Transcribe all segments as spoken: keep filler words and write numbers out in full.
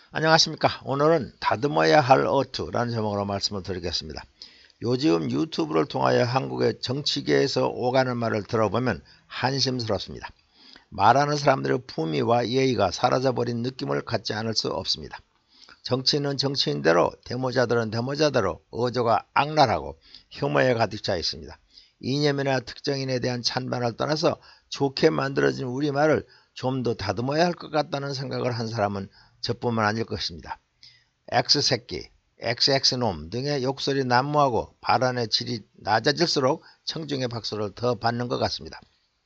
안녕하십니까. 오늘은 다듬어야 할 어투라는 제목으로 말씀을 드리겠습니다. 요즘 유튜브를 통하여 한국의 정치계에서 오가는 말을 들어보면 한심스럽습니다. 말하는 사람들의 품위와 예의가 사라져버린 느낌을 갖지 않을 수 없습니다. 정치인은 정치인대로, 대모자들은 대모자대로 어조가 악랄하고 혐오에 가득 차 있습니다. 이념이나 특정인에 대한 찬반을 떠나서 좋게 만들어진 우리말을 좀 더 다듬어야 할 것 같다는 생각을 한 사람은 저뿐만 아닐 것입니다. X새끼, 엑스엑스놈 등의 욕설이 난무하고 발언의 질이 낮아질수록 청중의 박수를 더 받는 것 같습니다.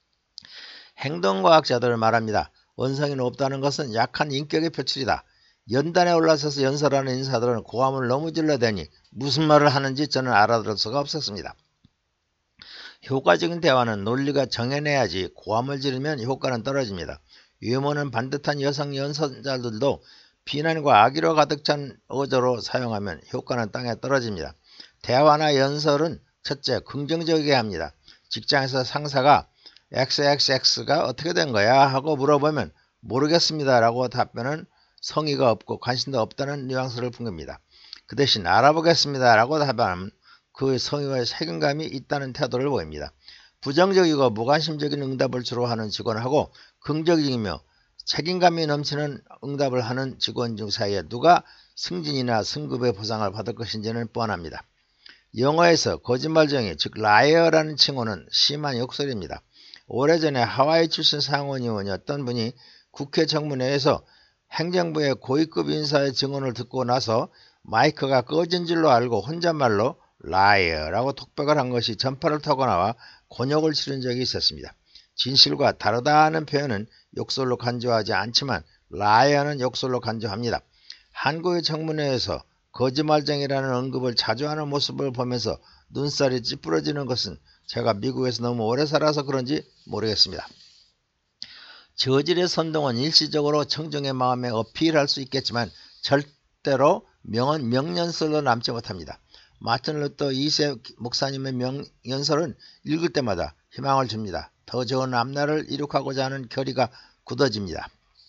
행동과학자들을 말합니다. 언성이 높다는 것은 약한 인격의 표출이다. 연단에 올라서서 연설하는 인사들은 고함을 너무 질러대니 무슨 말을 하는지 저는 알아들을 수가 없었습니다. 효과적인 대화는 논리가 정해내야지 고함을 지르면 효과는 떨어집니다. 유머는 반듯한 여성 연설자들도 비난과 악의로 가득 찬 어조로 사용하면 효과는 땅에 떨어집니다. 대화나 연설은 첫째, 긍정적이게 합니다. 직장에서 상사가 엑스엑스엑스가 어떻게 된 거야? 하고 물어보면 모르겠습니다 라고 답변은 성의가 없고 관심도 없다는 뉘앙스를 풍깁니다. 그 대신 알아보겠습니다 라고 답하면 그 성의와 책임감이 있다는 태도를 보입니다. 부정적이고 무관심적인 응답을 주로 하는 직원하고 긍정적이며 책임감이 넘치는 응답을 하는 직원 중 사이에 누가 승진이나 승급의 보상을 받을 것인지는 뻔합니다. 영어에서 거짓말쟁이 즉 라이어라는 칭호는 심한 욕설입니다. 오래전에 하와이 출신 상원의원이었던 분이 국회 정문회에서 행정부의 고위급 인사의 증언을 듣고 나서 마이크가 꺼진 줄로 알고 혼잣말로 라이어라고 톡백을 한 것이 전파를 타고 나와 곤욕을 치른 적이 있었습니다. 진실과 다르다는 표현은 욕설로 간주하지 않지만 라이어는 욕설로 간주합니다. 한국의 청문회에서 거짓말쟁이라는 언급을 자주 하는 모습을 보면서 눈살이 찌푸러지는 것은 제가 미국에서 너무 오래 살아서 그런지 모르겠습니다. 저질의 선동은 일시적으로 청중의 마음에 어필할 수 있겠지만 절대로 명언, 명연설로 남지 못합니다. 마틴 루터 이 세 목사님의 명연설은 읽을 때마다 희망을 줍니다. 더 좋은 앞날을 이룩하고자 하는 결의가 굳어집니다.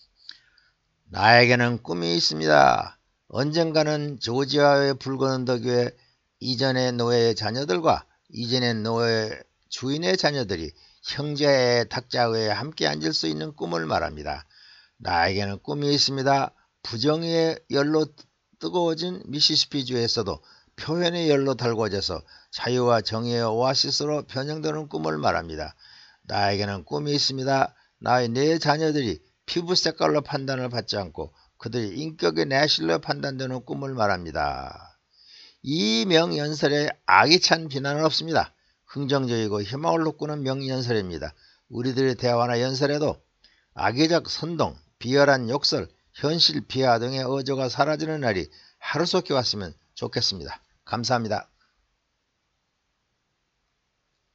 나에게는 꿈이 있습니다. 언젠가는 조지아의 붉은 언덕 위에 이전의 노예의 자녀들과 이전의 노예 주인의 자녀들이 형제의 탁자 위에 함께 앉을 수 있는 꿈을 말합니다. 나에게는 꿈이 있습니다. 부정의 열로 뜨거워진 미시시피주에서도 표현의 열로 달궈져서 자유와 정의의 오아시스로 변형되는 꿈을 말합니다. 나에게는 꿈이 있습니다. 나의 네 자녀들이 피부 색깔로 판단을 받지 않고 그들이 인격의 내실로 판단되는 꿈을 말합니다. 이 명연설에 악이 찬 비난은 없습니다. 긍정적이고 희망을 돋구는 명연설입니다. 우리들의 대화나 연설에도 악의적 선동, 비열한 욕설, 현실 비하 등의 어조가 사라지는 날이 하루속히 왔으면 좋겠습니다. 감사합니다.